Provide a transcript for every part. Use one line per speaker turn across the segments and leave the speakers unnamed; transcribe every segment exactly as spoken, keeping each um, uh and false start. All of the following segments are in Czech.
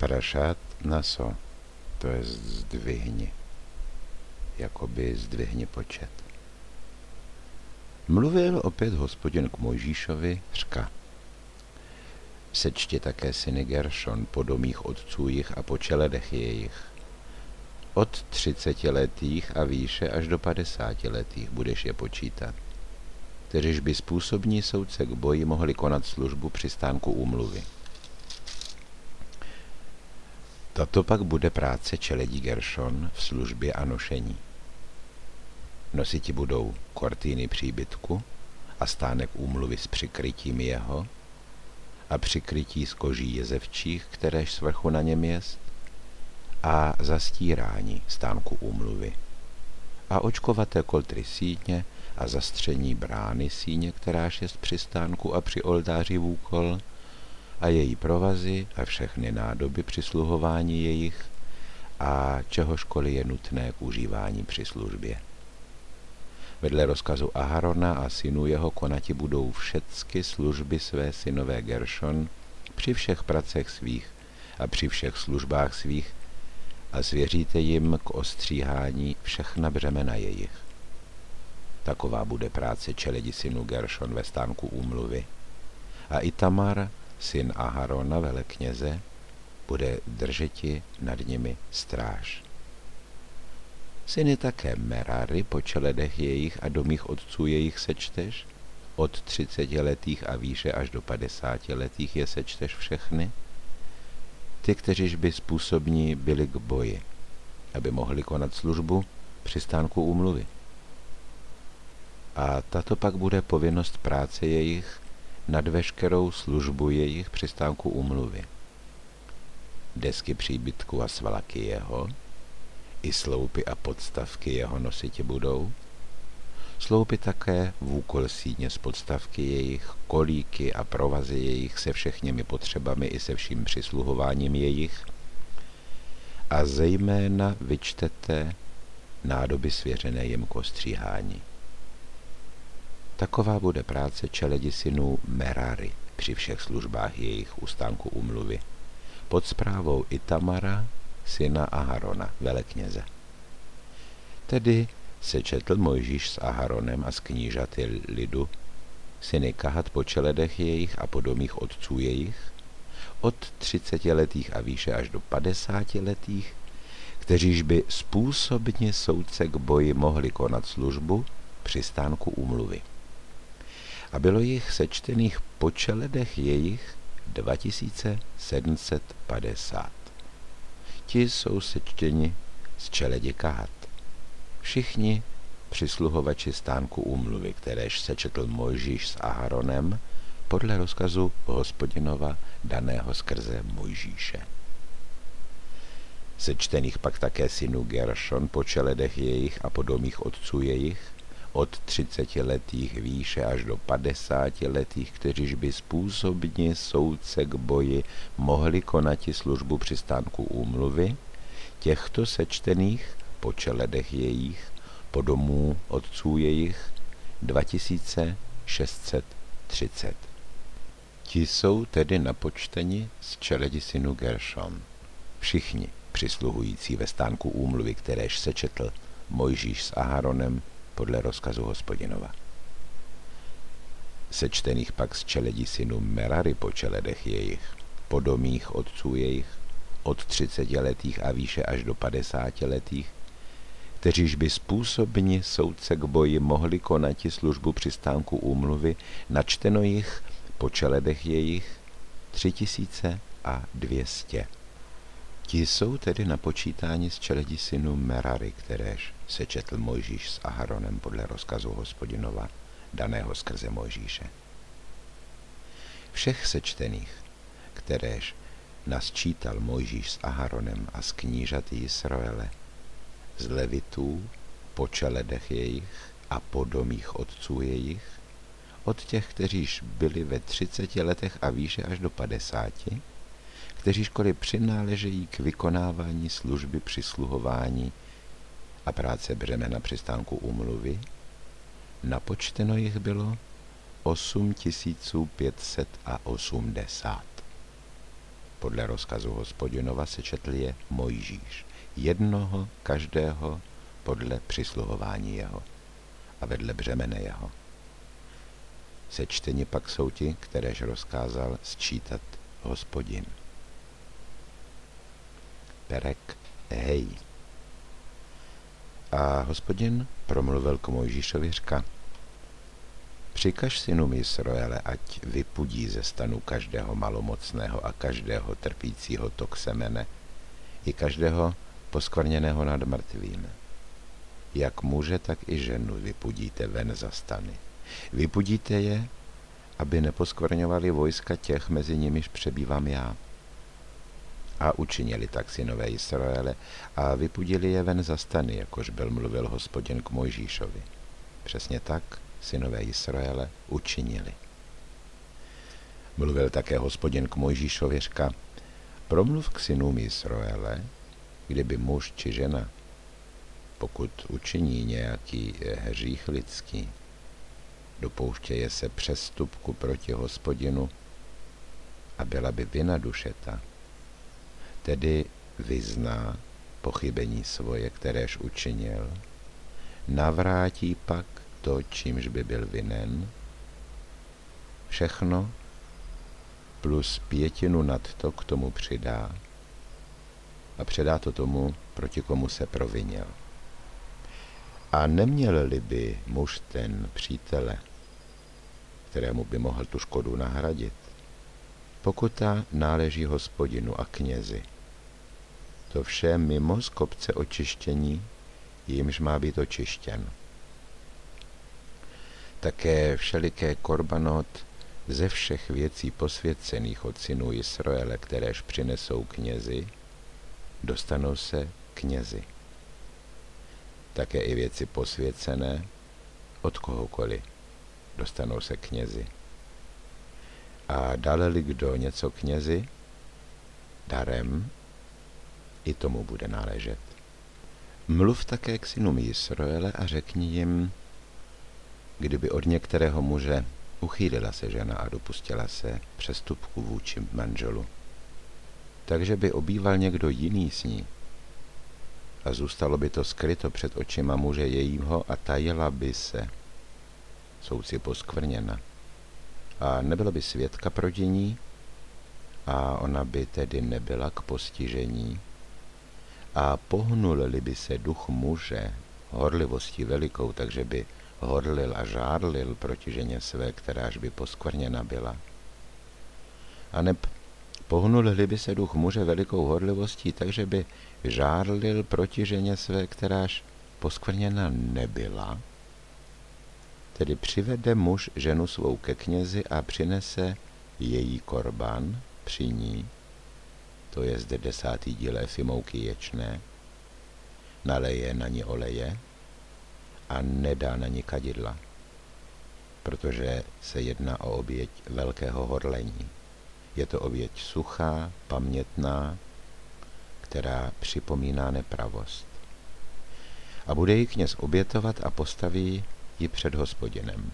Parashat Naso, to je zdvihni, jakoby zdvihni počet. Mluvil opět Hospodin k Mojžíšovi, řka: Sečti také syny Geršon po domích otců jich a po čeledech jejich. Od třicetiletých a výše až do padesátiletých budeš je počítat, kteříž by způsobní soudce k boji mohli konat službu při stánku úmluvy. Tato pak bude práce čeledí Geršon v službě a nošení. Nositi budou kortýny příbytku a stánek úmluvy s přikrytím jeho a přikrytí z koží jezevčích, kteréž svrchu na něm jest, a zastírání stánku úmluvy a očkovaté koltry síně a zastření brány síně, kteráž jest při stánku a při oltáři vůkol, a její provazy a všechny nádoby přisluhování jejich a čehožkoliv je nutné k užívání při službě. Vedle rozkazu Aharona a synů jeho konati budou všecky služby své synové Geršon při všech pracech svých a při všech službách svých a svěříte jim k ostříhání všechna břemena jejich. Taková bude práce čeledi synů Geršon ve stánku úmluvy. A Itamar, syn Aharona, velekněze, bude držeti nad nimi stráž. Syny také Merary po čeledech jejich a domích otců jejich sečteš, od třicetiletých a výše až do padesátiletých je sečteš všechny, ty, kteříž by způsobní byli k boji, aby mohli konat službu při stánku úmluvy. A tato pak bude povinnost práce jejich nad veškerou službu jejich při stánku úmluvy. Desky příbytku a svalaky jeho, i sloupy a podstavky jeho nositi budou, sloupy také vůkol síně z podstavky jejich, kolíky a provazy jejich se všechněmi potřebami i se vším přisluhováním jejich, a zejména vyčtete nádoby svěřené jim k ostříhání. Taková bude práce čeledi synů Merary při všech službách jejich u stánku úmluvy, pod správou Itamara, syna Aharona, velekněze. Tedy se četl Mojžíš s Aharonem a s knížaty lidu, syny Kahat po čeledech jejich a po domích otců jejich, od třicetiletých a výše až do padesátiletých, kteříž by způsobně soudce k boji mohli konat službu při stánku úmluvy. A bylo jich sečtených po čeledech jejich dva tisíce sedm set padesát. Ti jsou sečteni z čeledi Kahat. Všichni přisluhovači stánku úmluvy, kteréž sečetl Mojžíš s Aharonem podle rozkazu Hospodinova daného skrze Mojžíše. Sečtených pak také synů Geršon po čeledech jejich a po domích otců jejich, od třicetiletých výše až do padesátiletých, kteříž by způsobně soudce k boji mohli konati službu při stánku úmluvy, těchto sečtených po čeledech jejich, po domů otců jejich, dva tisíce šest set třicet. Ti jsou tedy napočteni z čeledi synů Geršon. Všichni přisluhující ve stánku úmluvy, kteréž sečetl Mojžíš s Aharonem podle rozkazu Hospodinova. Sečtených pak z čeledí synů Merary po čeledech jejich, po domích otců jejich, od třicetiletých a výše až do padesátiletých, kteříž by způsobně soudce k boji mohli konati službu při stánku úmluvy, načteno jich po čeledech jejich tři tisíce a dvě stě. Ti jsou tedy napočítáni z čeledí synů Merary, kteréž sečetl Mojžíš s Aharonem podle rozkazu Hospodinova, daného skrze Mojžíše. Všech sečtených, kteréž nasčítal Mojžíš s Aharonem a z knížaty Jisroele, z levitů po čeledech jejich a po domích otců jejich, od těch, kteříž byli ve třiceti letech a výše až do padesáti, kteřížkoliv přináležejí k vykonávání služby přisluhování a práce břemena při stánku úmluvy, napočteno jich bylo osm tisíc pět set osmdesát. podle rozkazu Hospodinova sečetl je Mojžíš, jednoho každého podle přisluhování jeho a vedle břemene jeho. Sečteni pak jsou ti, kteréž rozkázal sčítat Hospodin. Perek hej. A Hospodin promluvil k Mojžíšovi, říká: Přikaž synům Jisroele, ať vypudí ze stanu každého malomocného a každého trpícího tok semene, i každého poskvrněného nad mrtvým. Jak muže, tak i ženu vypudíte ven za stany. Vypudíte je, aby neposkvrňovali vojska těch, mezi nimiž přebývám já. A učinili tak synové Jisroele a vypudili je ven za stany, jakož byl mluvil Hospodin k Mojžíšovi. Přesně tak synové Jisroele učinili. Mluvil také Hospodin k Mojžíšovi, říká: Promluv k synům Jisroele, kdyby muž či žena, pokud učiní nějaký hřích lidský, dopouštěje se přestupku proti Hospodinu a byla by vina dušeta, tedy vyzná pochybení svoje, kteréž učinil, navrátí pak to, čímž by byl vinen, všechno plus pětinu nad to k tomu přidá a předá to tomu, proti komu se provinil. A neměl-li by muž ten přítele, kterému by mohl tu škodu nahradit, pokuta náleží Hospodinu a knězi. To vše mimo z kopce očištění, jímž má být očištěn. Také všeliké korbanot ze všech věcí posvěcených od synů Jisroele, kteréž přinesou knězi, dostanou se knězi. Také i věci posvěcené od kohokoliv dostanou se knězi. A dále-li kdo něco knězi, darem, i tomu bude náležet. Mluv také k synům Jisroele a řekni jim, kdyby od některého muže uchýlila se žena a dopustila se přestupku vůči manželu, takže by obýval někdo jiný s ní a zůstalo by to skryto před očima muže jejího a tajila by se, souci poskvrněna, a nebylo by svědka proti ní a ona by tedy nebyla k postižení, a pohnul-li by se duch muže horlivostí velikou, takže by horlil a žárlil proti ženě své, kteráž by poskvrněna byla. A neb pohnul-li by se duch muže velikou horlivostí, takže by žárlil proti ženě své, kteráž poskvrněna nebyla, tedy přivede muž ženu svou ke knězi a přinese její korban při ní, to je zde desátý díl efy mouky ječné, naleje na ní oleje a nedá na ní kadidla, protože se jedná o oběť velkého horlení. Je to oběť suchá, pamětná, která připomíná nepravost. A bude ji kněz obětovat a postaví ji před Hospodinem.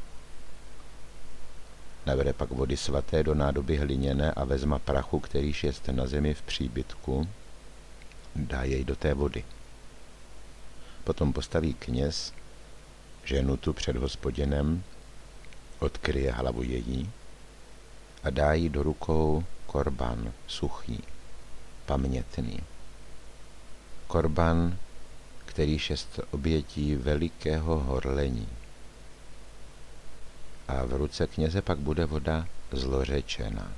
Navede pak vody svaté do nádoby hliněné a vezma prachu, kterýž jest na zemi v příbytku, dá jej do té vody. Potom postaví kněz ženu tu před Hospodinem, odkryje hlavu její a dá jí do rukou korban suchý, pamětný. Korban, kterýž jest obětí velikého horlení. A v ruce kněze pak bude voda zlořečená.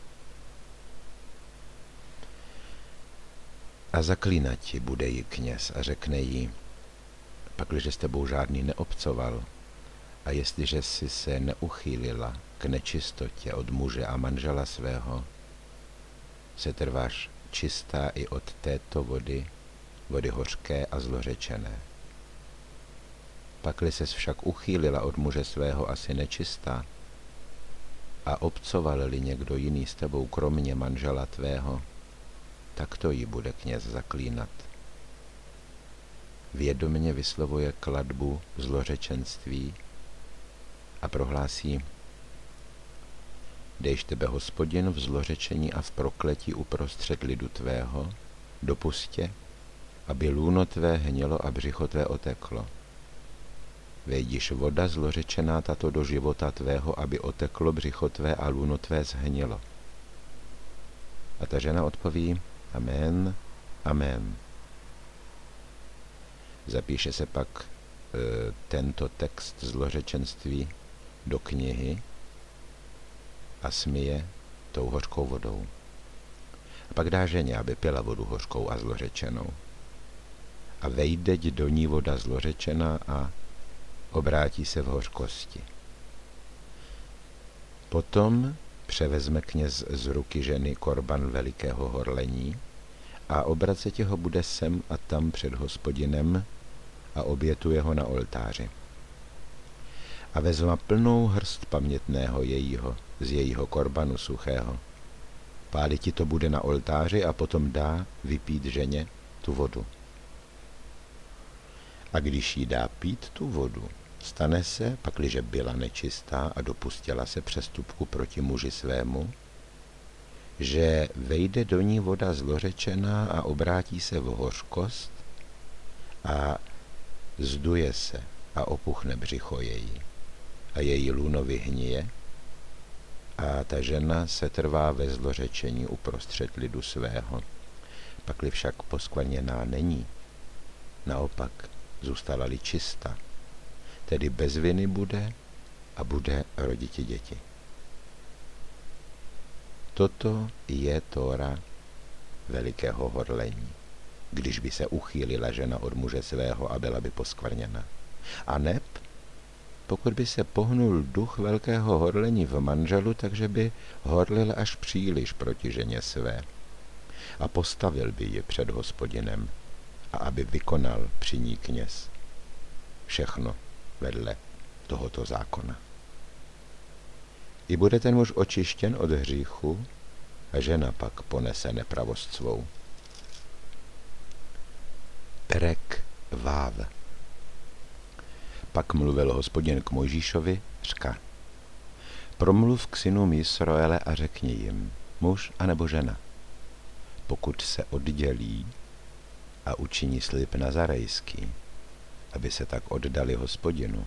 A zaklínati bude jí kněz a řekne jí, pakliže s tebou žádný neobcoval a jestliže jsi se neuchýlila k nečistotě od muže a manžela svého, se trváš čistá i od této vody, vody hořké a zlořečené. Pakli ses však uchýlila od muže svého a si nečistá a obcoval-li někdo jiný s tebou kromě manžela tvého, tak to jí bude kněz zaklínat. Vědomě vyslovuje klatbu zlořečenství a prohlásí, dejš tebe Hospodin v zlořečení a v prokletí uprostřed lidu tvého, dopustě, aby lůno tvé hnělo a břicho tvé oteklo. Vejdiš voda zlořečená tato do života tvého, aby oteklo břicho tvé a lůno tvé zhnělo. A ta žena odpoví, amen, amen. Zapíše se pak e, tento text zlořečenství do knihy a smije tou hořkou vodou. A pak dá ženě, aby pila vodu hořkou a zlořečenou. A vejdeť do ní voda zlořečená a obrátí se v hořkosti. Potom převezme kněz z ruky ženy korban velikého horlení a obracetě ho bude sem a tam před Hospodinem a obětuje ho na oltáři. A vezma plnou hrst pamětného jejího, z jejího korbanu suchého. Páliti to bude na oltáři a potom dá vypít ženě tu vodu. A když jí dá pít tu vodu, stane se, pakliže byla nečistá a dopustila se přestupku proti muži svému, že vejde do ní voda zlořečená a obrátí se v hořkost a zduje se a opuchne břicho její a její lůno vyhnije a ta žena se trvá ve zlořečení uprostřed lidu svého. Pakli však poskvrněná není, naopak zůstala-li čista, tedy bez viny bude a bude roditi děti. Toto je Tóra velikého horlení, když by se uchýlila žena od muže svého a byla by poskvrněna. A neb, pokud by se pohnul duch velkého horlení v manželu, takže by horlil až příliš proti ženě své a postavil by ji před Hospodinem a aby vykonal při ní kněz všechno vedle tohoto zákona. I bude ten muž očištěn od hříchu a žena pak ponese nepravost svou. Perek Váv. Pak mluvil Hospodin k Mojžíšovi, řka: promluv k synům Jisroele a řekni jim, muž anebo žena, pokud se oddělí a učiní slib nazarejský, aby se tak oddali Hospodinu.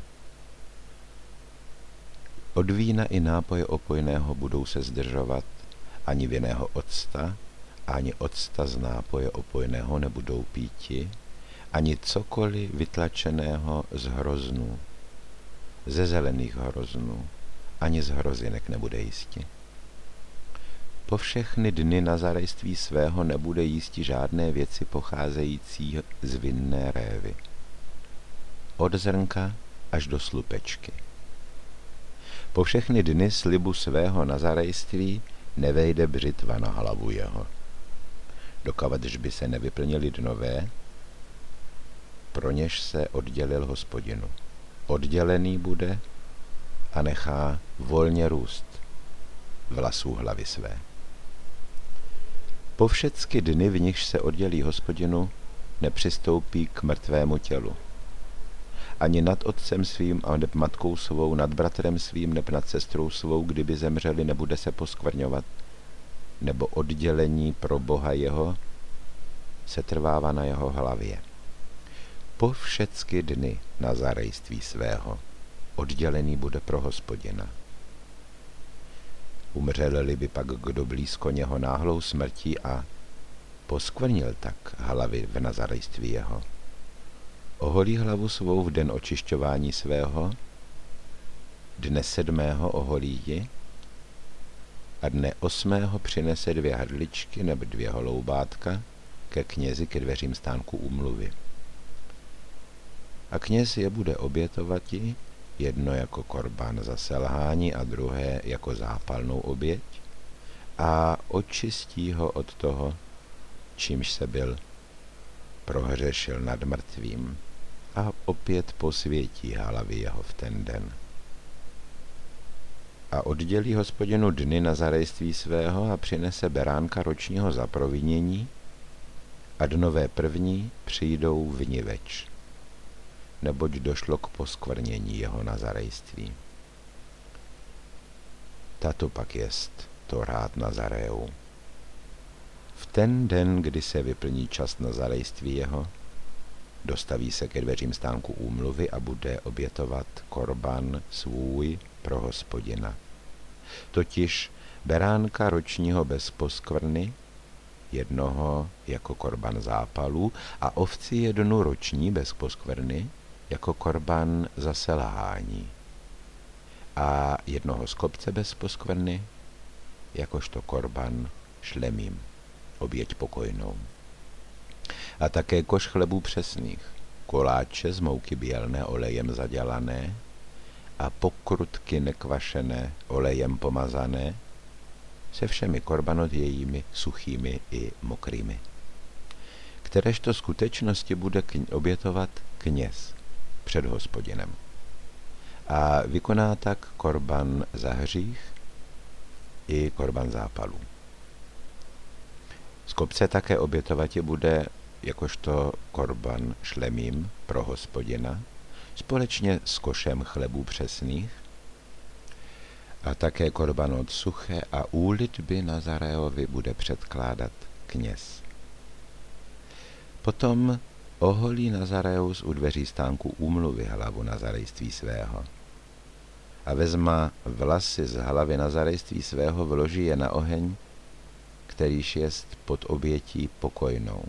Od vína i nápoje opojného budou se zdržovat, ani vinného octa, ani octa z nápoje opojného nebudou píti, ani cokoliv vytlačeného z hroznů, ze zelených hroznů, ani z hrozinek nebude jísti. Po všechny dny nazarejství svého nebude jísti žádné věci pocházející z vinné révy, od zrnka až do slupečky. Po všechny dny slibu svého nazarejství nevejde břitva na hlavu jeho. Dokavadž by se nevyplnili dnové, pro něž se oddělil Hospodinu. Oddělený bude a nechá volně růst vlasů hlavy své. Po všecky dny, v nichž se oddělí Hospodinu, nepřistoupí k mrtvému tělu. Ani nad otcem svým a neb matkou svou, nad bratrem svým, neb nad sestrou svou, kdyby zemřeli, nebude se poskvrňovat, nebo oddělení pro Boha jeho se trvává na jeho hlavě. Po všecky dny nazarejství svého oddělený bude pro Hospodina. Umřel-li by pak kdo blízko něho náhlou smrtí a poskvrnil tak hlavy v nazarejství jeho, oholí hlavu svou v den očišťování svého, dne sedmého oholí ji a dne osmého přinese dvě hrdličky nebo dvě holoubátka ke knězi ke dveřím stánku úmluvy. A kněz je bude obětovati, jedno jako korbán za selhání a druhé jako zápalnou oběť, a očistí ho od toho, čímž se byl prohřešil nad mrtvým, a opět posvětí hlavy jeho v ten den. A oddělí Hospodinu dny nazarejství svého a přinese beránka ročního za provinění a dnové první přijdou vniveč, neboť došlo k poskvrnění jeho nazarejství. Tato pak jest Torát Nazareu. V ten den, kdy se vyplní čas nazarejství jeho, dostaví se ke dveřím stánku úmluvy a bude obětovat korban svůj pro Hospodina. Totiž beránka ročního bez poskvrny, jednoho jako korban zápalu a ovci jednu roční bez poskvrny jako korban za selhání a jednoho z kopce bez poskvrny jakožto korban šlemím, oběť pokojnou. A také koš chlebů přesných, koláče z mouky bělné olejem zadělané a pokrutky nekvašené olejem pomazané se všemi korbanodvějími suchými i mokrými. Kteréžto skutečnosti bude kň- obětovat kněz před Hospodinem. A vykoná tak korban za hřích i korban zápalu. Z kopce také obětovati bude jakožto korban šlemím pro Hospodina, společně s košem chlebů přesných, a také korban od suché a úlitby Nazareovi bude předkládat kněz. Potom oholí Nazareus u dveří stánku úmluvy hlavu nazarejství svého a vezma vlasy z hlavy nazarejství svého, vloží je na oheň, kterýž jest pod obětí pokojnou.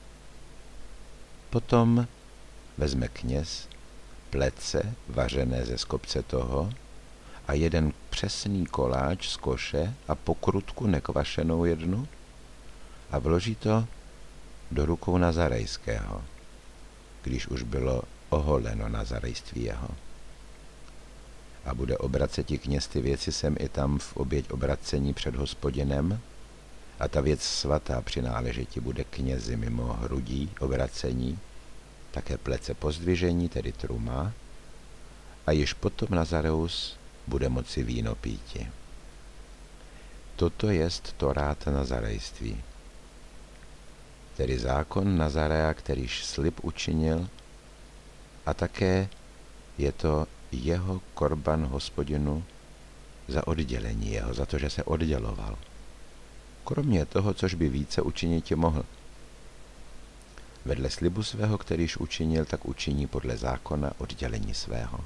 Potom vezme kněz plece vařené ze skopce toho a jeden přesný koláč z koše a pokrutku nekvašenou jednu a vloží to do rukou nazarejského, když už bylo oholeno nazarejství jeho. A bude obraceti kněz ty věci sem i tam v oběť obracení před Hospodinem, a ta věc svatá přináležeti bude knězi mimo hrudí obracení, také plece pozdvižení, tedy truma, a již potom Nazareus bude moci víno píti. Toto jest Torát nazarejství, tedy zákon Nazarea, kterýž slib učinil, a také je to jeho korban Hospodinu za oddělení jeho, za to, že se odděloval. Kromě toho, což by více učiniti mohl. Vedle slibu svého, kterýž učinil, tak učiní podle zákona oddělení svého.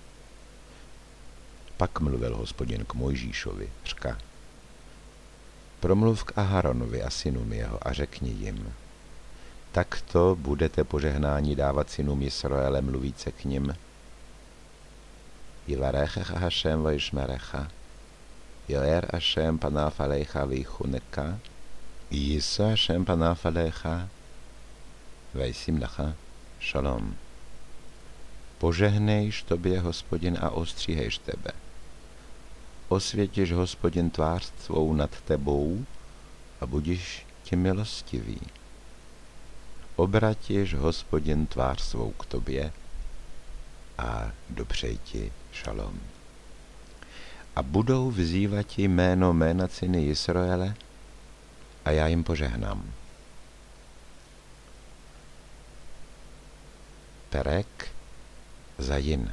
Pak mluvil Hospodin k Mojžíšovi, řka: promluv k Aharonovi a synům jeho a řekni jim: takto budete požehnání dávat synům Jisraele, mluvíce k nim: Yivarechecha Hashem vayishmerecha, Yoer Hashem panav alecha veichuneka, Yisa Hashem panav alecha, vejsim lecha šalom. Požehnejš tobě Hospodin a ostříhejš tebe. Osvětíš Hospodin tvář svou nad tebou a budíš ti milostivý. Obratíš Hospodin tvář svou k tobě a dopřej ti šalom. A budou vzývat jméno jména syny Jisraele a já jim požehnám. Perek Zajin.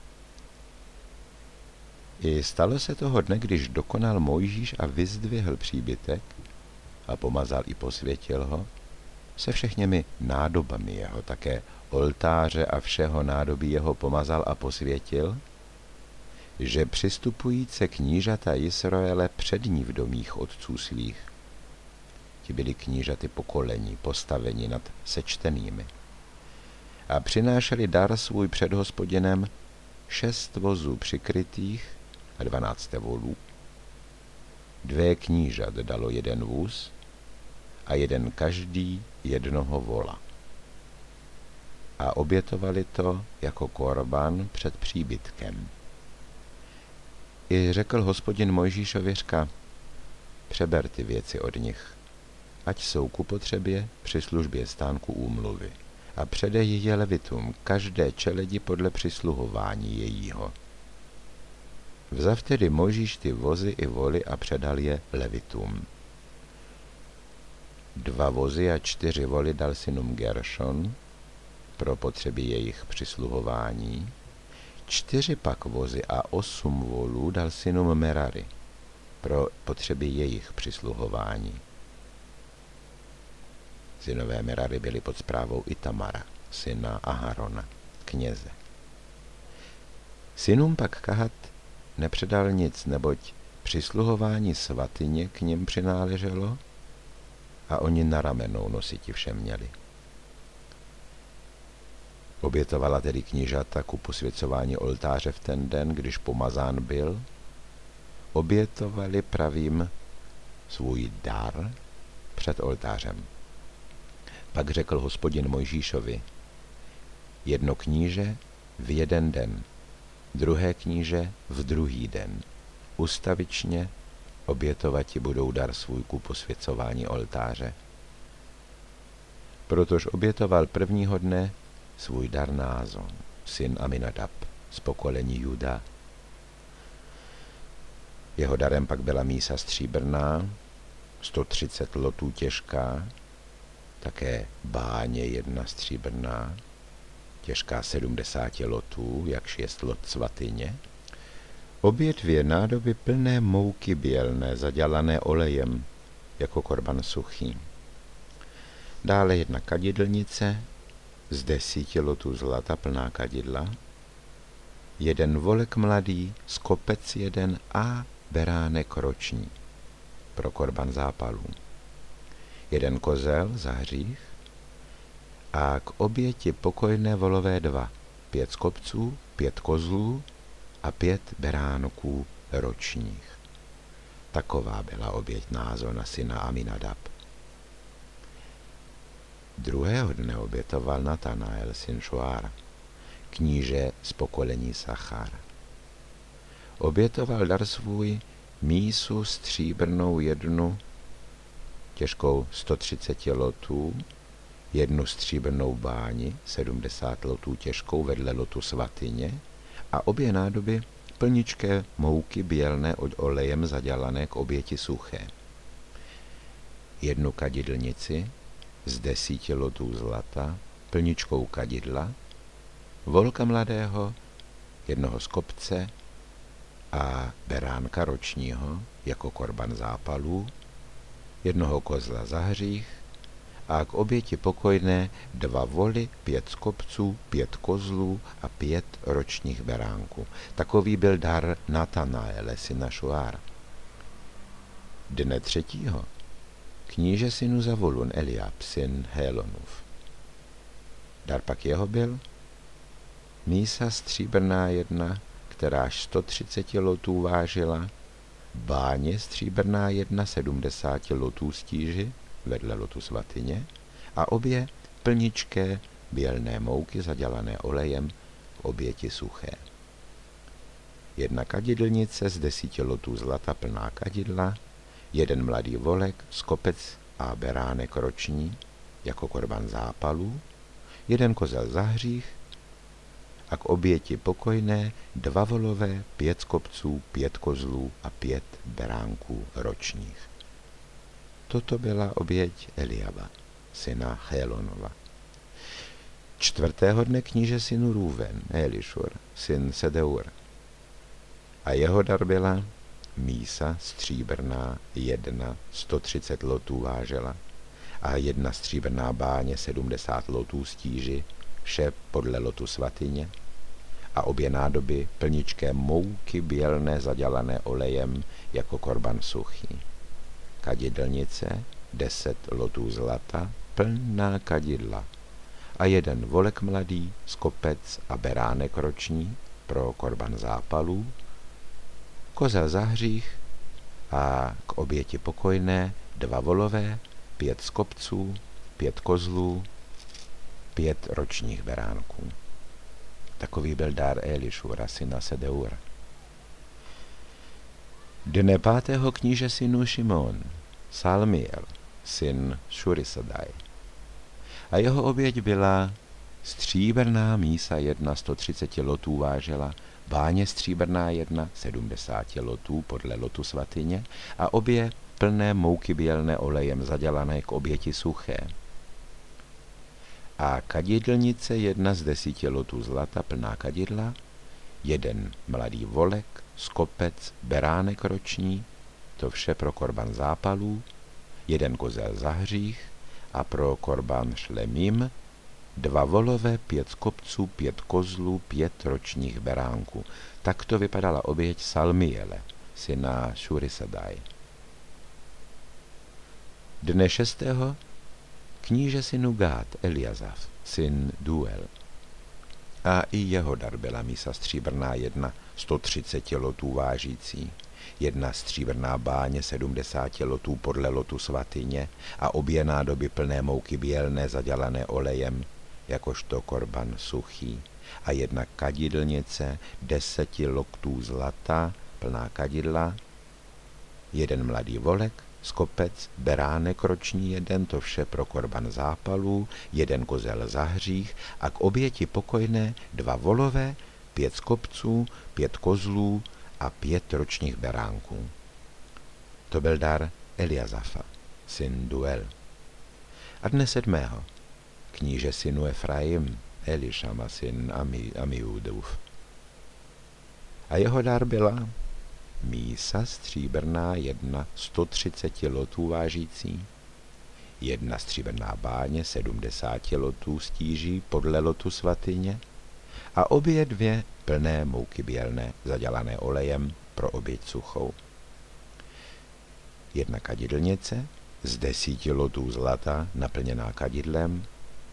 I stalo se toho dne, když dokonal Mojžíš a vyzdvihl příbytek a pomazal i posvětil ho, se všechněmi nádobami jeho, také oltáře a všeho nádobí jeho pomazal a posvětil, že přistupujíce knížata Jisraele přední v domích otců svých. Ti byli knížaty pokolení, postaveni nad sečtenými. A přinášeli dar svůj před Hospodinem šest vozů přikrytých a dvanáct volů. Dvě knížat dalo jeden vůz a jeden každý jednoho vola. A obětovali to jako korban před příbytkem. I řekl Hospodin Mojžíšovi, řka: přeber ty věci od nich, ať jsou ku potřebě při službě stánku úmluvy, a předej je levitům, každé čeledi podle přisluhování jejího. Vzav tedy Mojžíš ty vozy i voly a předal je levitům. Dva vozy a čtyři voly dal synům Geršon pro potřeby jejich přisluhování, čtyři pak vozy a osm volů dal synům Merari pro potřeby jejich přisluhování. Synové Merary byli pod správou Itamara, syna Aharona, kněze. Synům pak Kahat nepředal nic, neboť přisluhování svatyně k nim přináleželo a oni na ramenou nositi vše měli. Obětovala tedy knížata ku posvěcování oltáře v ten den, když pomazán byl, obětovali pravým svůj dar před oltářem. Pak řekl Hospodin Mojžíšovi, jedno kníže v jeden den, druhé kníže v druhý den. Ustavičně obětovati budou dar svůj ku posvěcování oltáře. Protož obětoval prvního dne svůj dar Názon, syn Aminadab, z pokolení Juda. Jeho darem pak byla mísa stříbrná, sto třicet lotů těžká, také báně jedna stříbrná, těžká sedmdesát lotů, jakž jest lot svatyně, obě dvě nádoby plné mouky bělné, zadělané olejem, jako korban suchý. Dále jedna kadidlnice, z desíti lotů zlata plná kadidla, jeden volek mladý, skopec jeden a beránek roční, pro korban zápalů. Jeden kozel za hřích a k oběti pokojné volové dva, pět skopců, pět kozlů a pět beránků ročních. Taková byla oběť Názona, syna Aminadab. Druhého dne obětoval Natanael, syn Šuára, kníže z pokolení Sachar. Obětoval dar svůj mísu stříbrnou jednu, těžkou sto třicet lotů, jednu stříbrnou báni, sedmdesát lotů těžkou vedle lotu svatyně a obě nádoby plničké mouky bělné od olejem zadělané k oběti suché. Jednu kadidlnici z desíti lotů zlata, plničkou kadidla, volka mladého, jednoho skopce a beránka ročního jako korban zápalů, jednoho kozla za hřích a k oběti pokojné dva voly, pět skopců, pět kozlů a pět ročních beránků. Takový byl dar Natanaele, syna Šuára. Dne třetího kníže synu Zavulun Eliab, syn Helonův. Dar pak jeho byl mísa stříbrná jedna, kteráž sto třicet lotů vážila, báně stříbrná jedna, sedmdesát lotů stíži, vedle lotu svatyně, a obě plničké bělné mouky zadělané olejem v oběti suché. Jedna kadidlnice z desíti lotů zlata plná kadidla, jeden mladý volek, skopec a beránek roční, jako korban zápalů, jeden kozel za hřích a k oběti pokojné dva volové, pět skopců, pět kozlů a pět beránků ročních. Toto byla oběť Eliaba, syna Helonova. Čtvrtého dne kníže synu Rúven, Elišur, syn Sedeur. A jeho dar byla mísa stříbrná jedna, sto třicet lotů vážela, a jedna stříbrná báně, sedmdesát lotů stíži, vše podle lotu svatyně, a obě nádoby plničké mouky bělné zadělané olejem jako korban suchý. Kadidlnice, deset lotů zlata, plná kadidla, a jeden volek mladý, skopec a beránek roční pro korban zápalů, kozel za hřích a k oběti pokojné dva volové, pět skopců, pět kozlů, pět ročních beránků. Takový byl dár Elišura, syna Sedeura. Dne pátého kníže synu Šimon, Salmiel, syn Šurisadaj. A jeho oběť byla stříbrná mísa jedna, sto třicet lotů vážela, báně stříbrná jedna, sedmdesát lotů podle lotu svatyně, a obě plné mouky bělné olejem zadělané k oběti suché. A kadidlnice jedna z desíti lotů zlata plná kadidla, jeden mladý volek, skopec, beránek roční, to vše pro korban zápalů, jeden kozel za hřích a pro korban šlemím, dva volové, pět skopců, pět kozlů, pět ročních beránků. Takto vypadala oběť Salmiele, syna Šurisadaj. Dne šestého kníže synu Gád Eliazaf, syn Duel. A i jeho dar byla mísa stříbrná jedna, sto třicet lotů vážící, jedna stříbrná báně sedmdesát lotů podle lotu svatyně a obě nádoby plné mouky bělné zadělané olejem, jakožto korban suchý, a jedna kadidlnice deseti loktů zlata, plná kadidla, jeden mladý volek, skopec, beránek roční jeden, to vše pro korban zápalů, jeden kozel za hřích a k oběti pokojné dva volové, pět skopců, pět kozlů a pět ročních beránků. To byl dar Eliazafa, syn Duel. A dne sedmého kníže synu Efraim, Elišama, syn Ami, Amiudův. A jeho dar byla mísa stříbrná jedna, sto třicet lotů vážící, jedna stříbrná báně sedmdesát lotů stíží podle lotu svatyně a obě dvě plné mouky bělné, zadělané olejem pro oběť suchou. Jedna kadidlnice z desíti lotů zlata, naplněná kadidlem,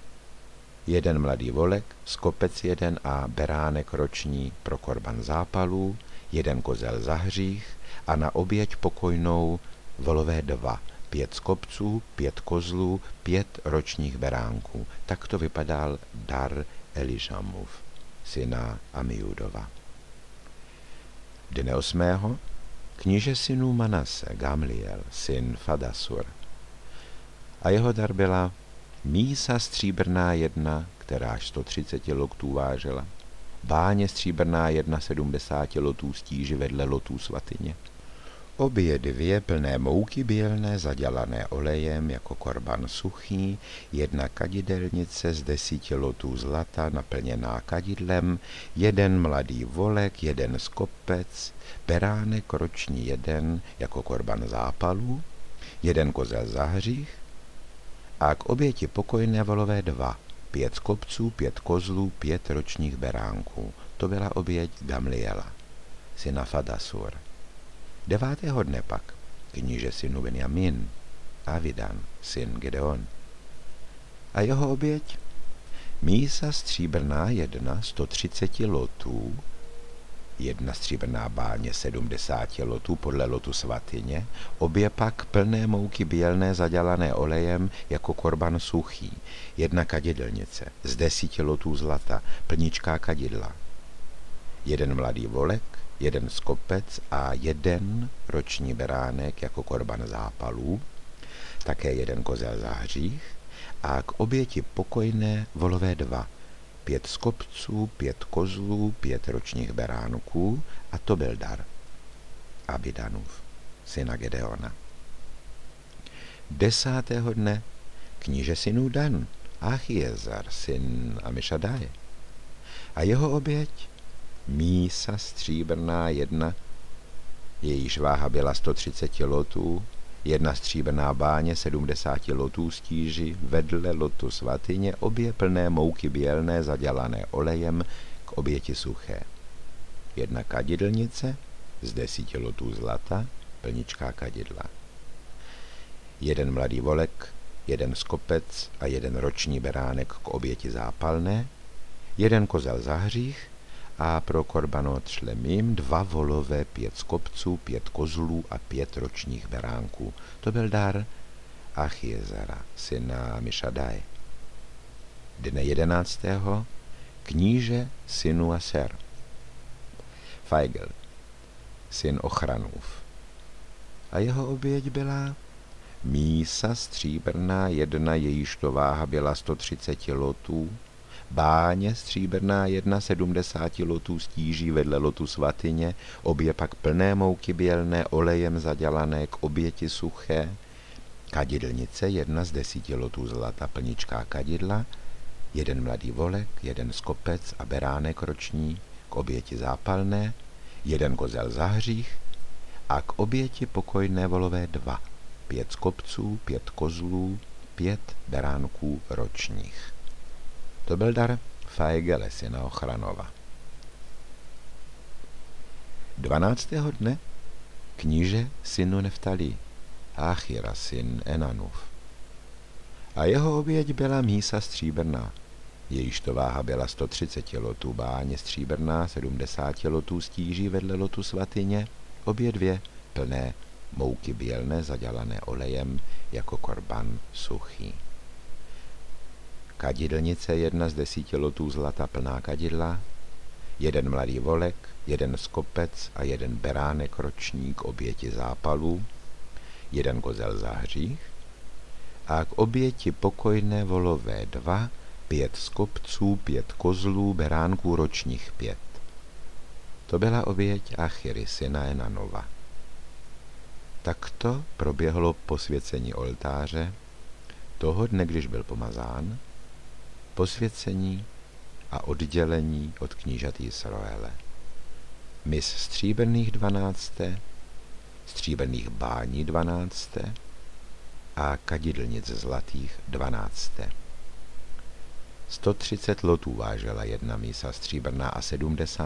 jeden mladý volek, skopec jeden a beránek roční pro korban zápalů, jeden kozel za hřích a na oběť pokojnou volové dva, pět skopců, pět kozlů, pět ročních beránků. Takto vypadal dar Elišamův, syna Amiudova. Dne osmého kníže synu Manase, Gamliel, syn Fadasur. A jeho dar byla mísa stříbrná jedna, kteráž sto třicet loktů vážila, báně stříbrná jedna sedmdesát lotů stíži vedle lotů svatyně. Obě dvě plné mouky bělné, zadělané olejem jako korban suchý, jedna kadidelnice z desíti lotů zlata, naplněná kadidlem, jeden mladý volek, jeden skopec, beránek roční jeden jako korban zápalů, jeden kozel za hřích a k oběti pokojné volové dva, pět skopců, pět kozlů, pět ročních beránků. To byla oběť Gamliela, syna Fadasur. Devátého dne pak kníže synu Benjamin, Avidan, syn Gedeon. A jeho oběť mísa stříbrná jedna, sto třicet lotů, jedna stříbrná báně sedmdesát lotů podle lotu svatyně, obě pak plné mouky bělné zadělané olejem jako korban suchý, jedna kadidelnice z desíti lotů zlata, plničká kadidla, jeden mladý volek, jeden skopec a jeden roční beránek jako korban zápalů, také jeden kozel za hřích a k oběti pokojné volové dva, pět skopců, pět kozlů, pět ročních beránků a to byl dar Abidanův, syna Gedeona. Desátého dne kníže synů Dan, Achiezar, syn Amišadaje. A jeho oběť mísa stříbrná jedna, jejíž váha byla sto třicet lotů, jedna stříbrná báně sedmdesát lotů stíži vedle lotu svatyně, obě plné mouky bělné zadělané olejem k oběti suché. Jedna kadidlnice z desíti lotů zlata, plničká kadidla. Jeden mladý volek, jeden skopec a jeden roční beránek k oběti zápalné, jeden kozel za hřích a pro korbanot šlemím dva volové, pět skopců, pět kozlů a pět ročních beránků. To byl dar Achiezara, syna Amišadaje. Dne jedenáctého kníže synu Aser, Feigl, syn Ochranův. A jeho oběť byla mísa stříbrná jedna, jejíž to váha byla sto třicet lotů, báně stříbrná jedna, sedmdesát lotů stíží vedle lotu svatyně, obě pak plné mouky bělné, olejem zadělané k oběti suché, kadidlnice jedna z desíti lotů zlata, plničká kadidla, jeden mladý volek, jeden skopec a beránek roční k oběti zápalné, jeden kozel za hřích a k oběti pokojné volové dva, pět skopců, pět kozlů, pět beránků ročních. To byl dar Faigele, syna Ochranova. Dvanáctého dne kníže synu Neftalí, Achira, syn Enanův. A jeho oběť byla mísa stříbrná, jejíž to váha byla sto třicet lotů, báně stříbrná, sedmdesát lotů stíží vedle lotu svatyně, obě dvě plné mouky bělné, zadělané olejem jako korban suchý. Kadidlnice jedna z desíti lotů zlata plná kadidla, jeden mladý volek, jeden skopec a jeden beránek roční k oběti zápalů, jeden kozel za hřích a k oběti pokojné volové dva, pět skopců, pět kozlů, beránků ročních pět. To byla oběť Achiry, syna Enanova. Takto proběhlo posvěcení oltáře toho dne, když byl pomazán, posvěcení a oddělení od knížat Jisroele. Mis stříbrných dvanácté, stříbrných bání dvanácté a kadidlnic zlatých dvanácté. sto třicet lotů vážela jedna mísa stříbrná a sedmdesát